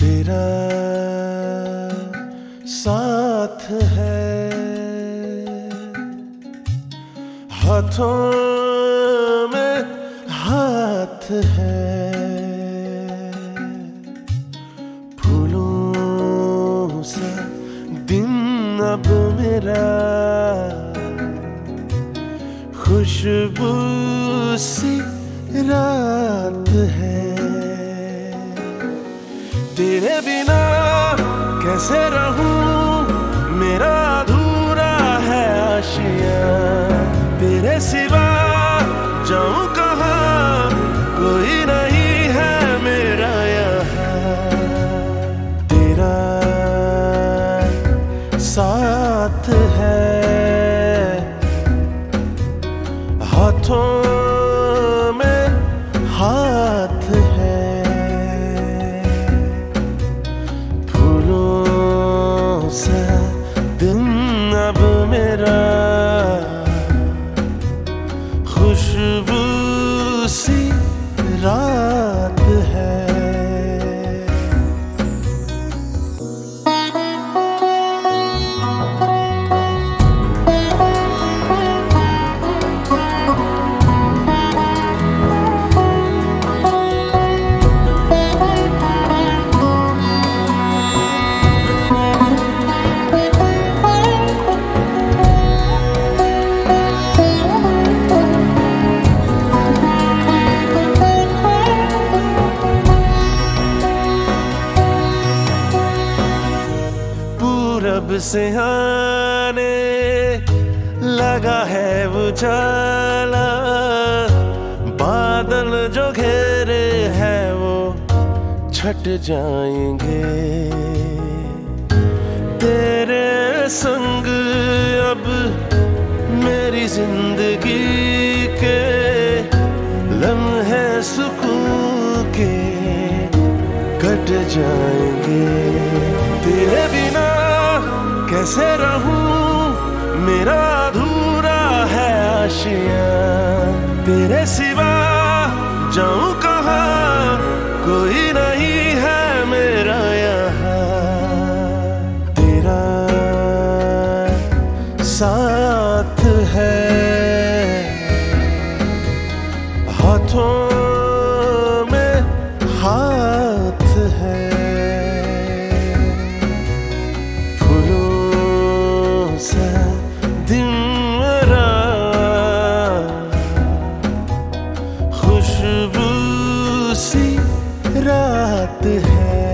तेरा साथ है, हाथों में हाथ है, फूलों सा दिन अब मेरा, खुशबू सी रात है। तेरे बिना कैसे रहूं, मेरा अधूरा है आशिया। तेरे सिवा जाऊं कहाँ, कोई नहीं है मेरा यहाँ। तेरा साथ है, हाथों में हाथ है, दिन अब मेरा, खुशबू सी रात है। पूरब से आने लगा है उजाला, बादल जो घेरे हैं वो छट जाएंगे। तेरे संग अब मेरी जिंदगी के लम्हे सुकून के कट जाएंगे। तेरे बिना कैसे रहूं, मेरा अधूरा है आशिया। तेरे सिवा जाऊं कहाँ, कोई नहीं है मेरा यहाँ। तेरा साथ है, हाथों में हाथ है, दिन मेरा, खुशबू सी रात है।